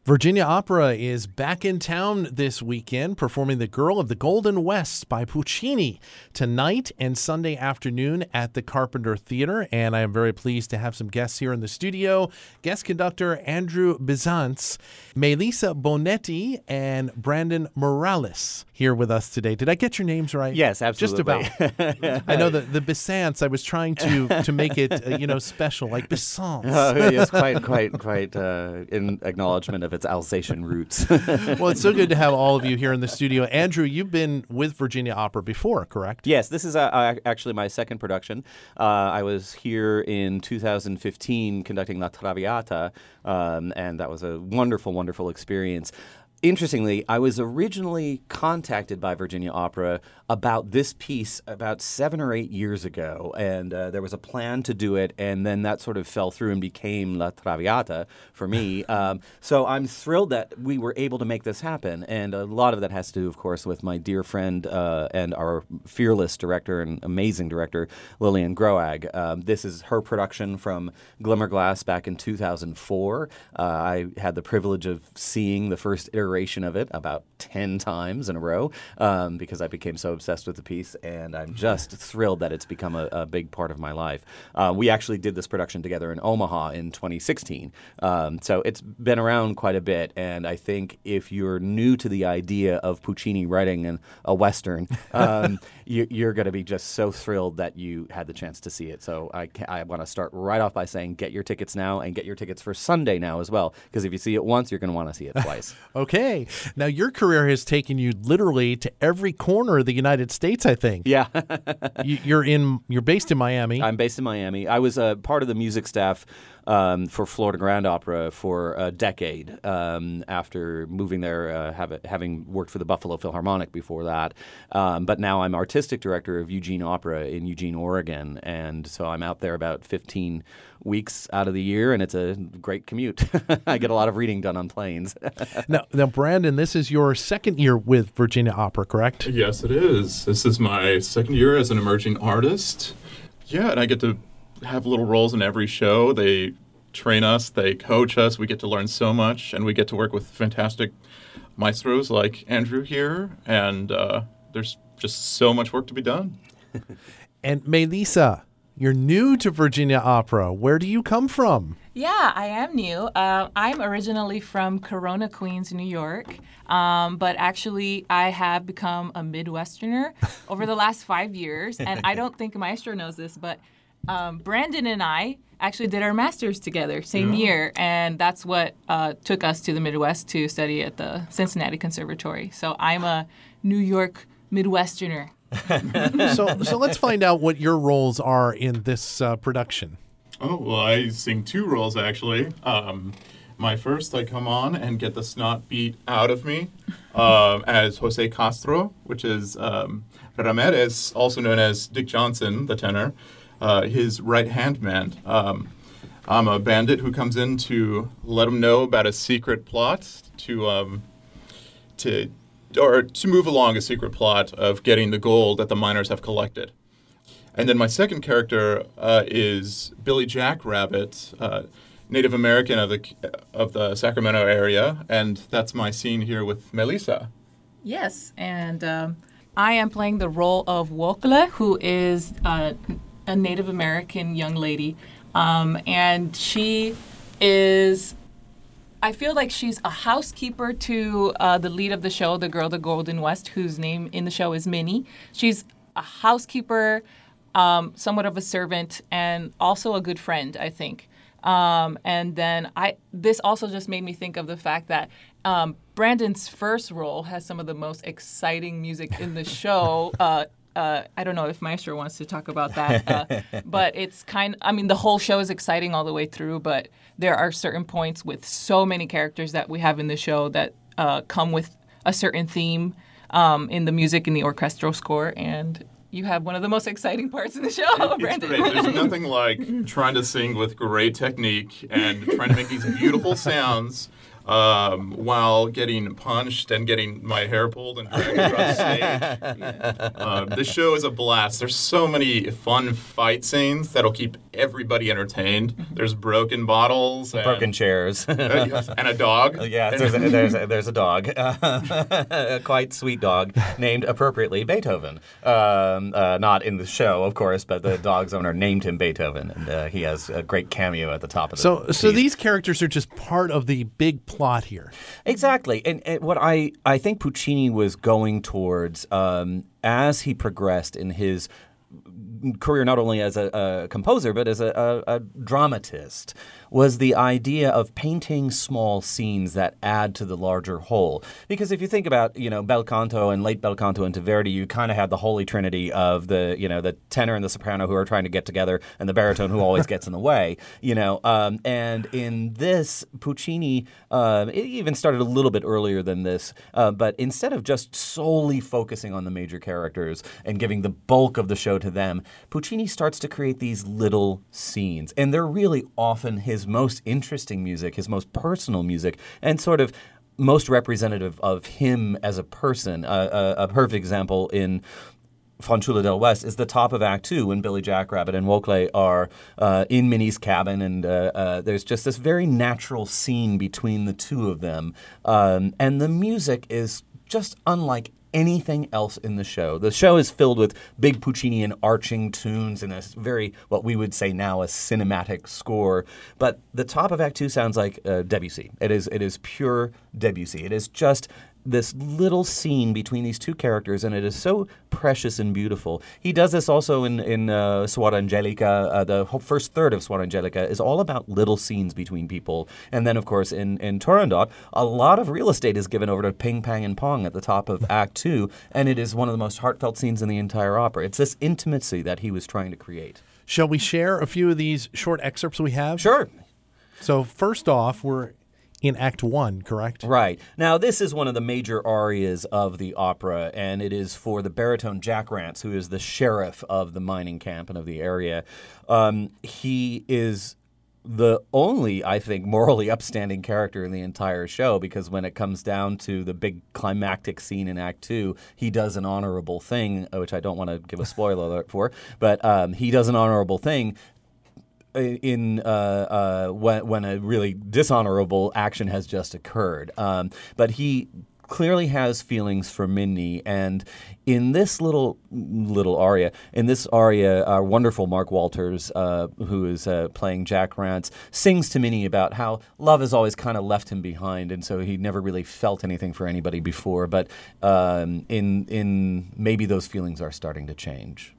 Virginia Opera is back in town this weekend, performing The Girl of the Golden West by Puccini tonight and Sunday afternoon at the Carpenter Theater. And I am very pleased to have some guests here in the studio. Guest conductor Andrew Bizantz, Melissa Bonetti, and Brandon Morales here with us today. Did I get your names right? Yes, absolutely. Just about. I know the Bizantz, I was trying to make it, special, like Bizantz. Yes, quite in acknowledgement of its Alsatian roots. Well, it's so good to have all of you here in the studio. Andrew, you've been with Virginia Opera before, correct? Yes, this is actually my second production. I was here in 2015 conducting La Traviata, and that was a wonderful, wonderful experience. Interestingly, I was originally contacted by Virginia Opera about this piece about 7 or 8 years ago, and there was a plan to do it, and then that sort of fell through and became La Traviata for me. So I'm thrilled that we were able to make this happen, and a lot of that has to do, of course, with my dear friend and our fearless director and amazing director, Lillian Groag. This is her production from Glimmerglass back in 2004. I had the privilege of seeing the first iteration of it about 10 times in a row because I became so obsessed with the piece, and I'm just thrilled that it's become a big part of my life. We actually did this production together in Omaha in 2016, so it's been around quite a bit, and I think if you're new to the idea of Puccini writing a Western, you're going to be just so thrilled that you had the chance to see it. So I want to start right off by saying get your tickets now, and get your tickets for Sunday now as well, because if you see it once, you're going to want to see it twice. Okay. Now, your career has taken you literally to every corner of the United States, I think. Yeah. You're based in Miami. I'm based in Miami. I was part of the music staff for Florida Grand Opera for a decade after moving there, having worked for the Buffalo Philharmonic before that. But now I'm artistic director of Eugene Opera in Eugene, Oregon. And so I'm out there about 15 weeks out of the year, and it's a great commute. I get a lot of reading done on planes. Now, Brandon, this is your second year with Virginia Opera, correct? Yes, it is. This is my second year as an emerging artist. Yeah, and I get to have little roles in every show. They train us, they coach us, we get to learn so much, and we get to work with fantastic maestros like Andrew here, and there's just so much work to be done. And Melissa, you're new to Virginia Opera. Where do you come from? Yeah, I am new. I'm originally from Corona, Queens, New York, but actually I have become a Midwesterner over the last 5 years, and I don't think Maestro knows this, but Brandon and I actually did our master's together same year, and that's what took us to the Midwest to study at the Cincinnati Conservatory. So I'm a New York Midwesterner. So let's find out what your roles are in this production. Oh, well, I sing 2 roles, actually. My first, I come on and get the snot beat out of me as Jose Castro, which is Ramirez, also known as Dick Johnson, the tenor, his right-hand man. I'm a bandit who comes in to let him know about a secret plot to move along a secret plot of getting the gold that the miners have collected. And then my second character is Billy Jackrabbit, Native American of the Sacramento area, and that's my scene here with Melissa. Yes, and I am playing the role of Wokele, who is a Native American young lady, and she is... I feel like she's a housekeeper to the lead of the show, the girl, the Golden West, whose name in the show is Minnie. She's a housekeeper, somewhat of a servant, and also a good friend, I think. And then this also just made me think of the fact that Brandon's first role has some of the most exciting music in the show. I don't know if Maestro wants to talk about that, but it's the whole show is exciting all the way through, but there are certain points with so many characters that we have in the show that come with a certain theme in the music and the orchestral score, and you have one of the most exciting parts in the show, Brandon. Great. There's nothing like trying to sing with great technique and trying to make these beautiful sounds while getting punched and getting my hair pulled and dragged across stage. The show is a blast. There's so many fun fight scenes that'll keep everybody entertained. There's broken bottles. And, Broken chairs. and a dog. Yeah, there's a dog. A quite sweet dog named appropriately Beethoven. Not in the show, of course, but the dog's owner named him Beethoven, and he has a great cameo at the top of the So these characters are just part of the big plot here. Exactly. And what I think Puccini was going towards as he progressed in his career, not only as a composer, but as a dramatist, was the idea of painting small scenes that add to the larger whole. Because if you think about, bel canto and late bel canto into Verdi, you kind of had the holy trinity of the tenor and the soprano who are trying to get together and the baritone who always gets in the way, and in this, Puccini, it even started a little bit earlier than this, but instead of just solely focusing on the major characters and giving the bulk of the show to them, Puccini starts to create these little scenes, and they're really often his most interesting music, his most personal music, and sort of most representative of him as a person. A perfect example in Fanciulla del West is the top of Act 2 when Billy Jackrabbit and Wokley are in Minnie's cabin, and there's just this very natural scene between the two of them. And the music is just unlike anything else in the show. The show is filled with big Puccinian arching tunes and a very, what we would say now, a cinematic score. But the top of Act 2 sounds like Debussy. It is pure Debussy. It is just this little scene between these two characters, and it is so precious and beautiful. He does this also in Suor Angelica. The whole first third of Suor Angelica is all about little scenes between people. And then, of course, in Turandot, a lot of real estate is given over to Ping, Pang, and Pong at the top of Act 2, and it is one of the most heartfelt scenes in the entire opera. It's this intimacy that he was trying to create. Shall we share a few of these short excerpts we have? Sure. So first off, we're in Act 1, correct? Right. Now, this is one of the major arias of the opera, and it is for the baritone Jack Rance, who is the sheriff of the mining camp and of the area. He is the only, I think, morally upstanding character in the entire show, because when it comes down to the big climactic scene in Act 2, he does an honorable thing, which I don't want to give a spoiler alert for, but he does an honorable thing when a really dishonorable action has just occurred. But he clearly has feelings for Minnie, and in this little aria, our wonderful Mark Walters, who is playing Jack Rance, sings to Minnie about how love has always kind of left him behind, and so he never really felt anything for anybody before, but in maybe those feelings are starting to change.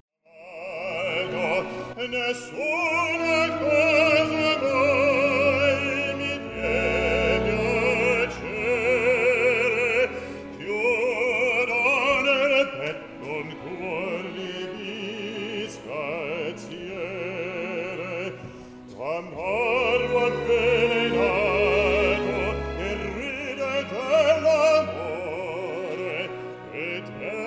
Nessuna cosa mai mi tiene piacere, più nel petto un cuor di disgraziere, t'amaro avvelenato e ride dell'amore e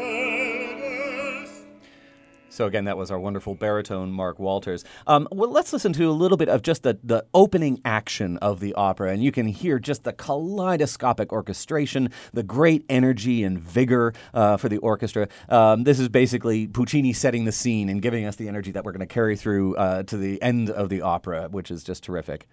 So again, that was our wonderful baritone, Mark Walters. Well, let's listen to a little bit of just the opening action of the opera, and you can hear just the kaleidoscopic orchestration, the great energy and vigor for the orchestra. This is basically Puccini setting the scene and giving us the energy that we're going to carry through to the end of the opera, which is just terrific.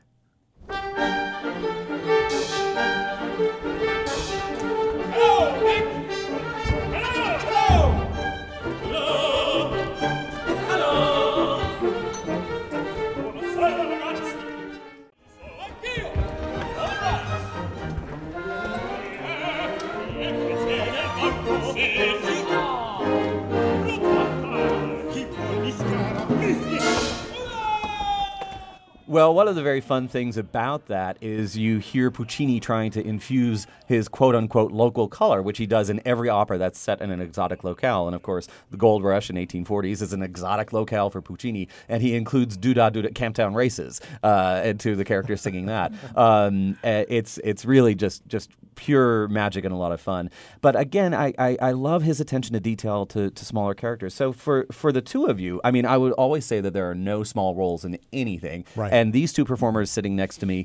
Well, one of the very fun things about that is you hear Puccini trying to infuse his quote-unquote local color, which he does in every opera that's set in an exotic locale. And, of course, the Gold Rush in 1840s is an exotic locale for Puccini, and he includes Doo-Dah Doo-Dah Camptown Races into the characters singing that. It's really just pure magic and a lot of fun. But, again, I love his attention to detail to smaller characters. So for the two of you, I mean, I would always say that there are no small roles in anything. Right. And these two performers sitting next to me,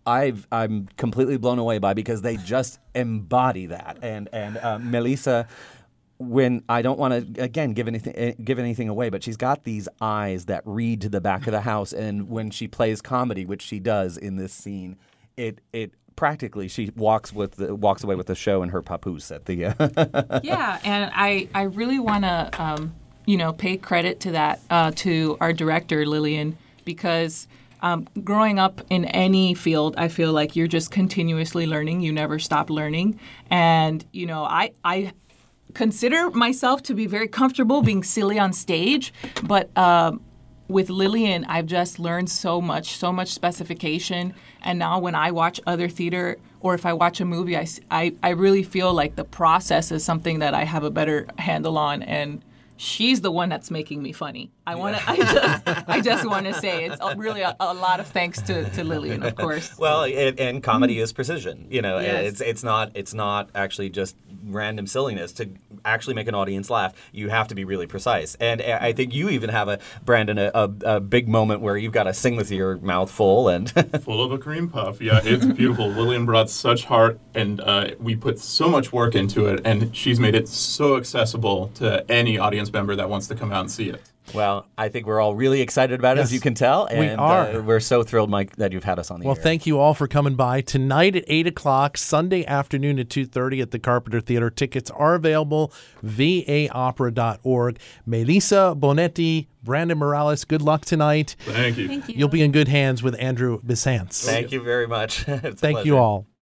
I'm completely blown away by, because they just embody that. And Melissa, when I don't want to again give anything away, but she's got these eyes that read to the back of the house, and when she plays comedy, which she does in this scene, it practically she walks away with the show in her papoose at the. Yeah, and I really want to pay credit to that to our director Lillian, because growing up in any field, I feel like you're just continuously learning. You never stop learning, and I consider myself to be very comfortable being silly on stage, but with Lillian, I've just learned so much specification. And now when I watch other theater, or if I watch a movie, I really feel like the process is something that I have a better handle on, and she's the one that's making me funny. I just want to say it's really a lot of thanks to Lillian, of course. Well, and comedy is precision. Yes. It's not actually just random silliness. To actually make an audience laugh, you have to be really precise. And I think you even have Brandon, a big moment where you've got to sing with your mouth full and full of a cream puff. Yeah, it's beautiful. Lillian brought such heart, and we put so much work into it, and she's made it so accessible to any audience member that wants to come out and see it. Well, I think we're all really excited about it, as you can tell. And we are. We're so thrilled, Mike, that you've had us on the air. Well, thank you all for coming by. Tonight at 8 o'clock, Sunday afternoon at 2:30 at the Carpenter Theater. Tickets are available, vaopera.org. Melissa Bonetti, Brandon Morales, good luck tonight. Thank you. Thank you. You'll be in good hands with Andrew Bissance. Thank you very much. It's a Thank you pleasure. all.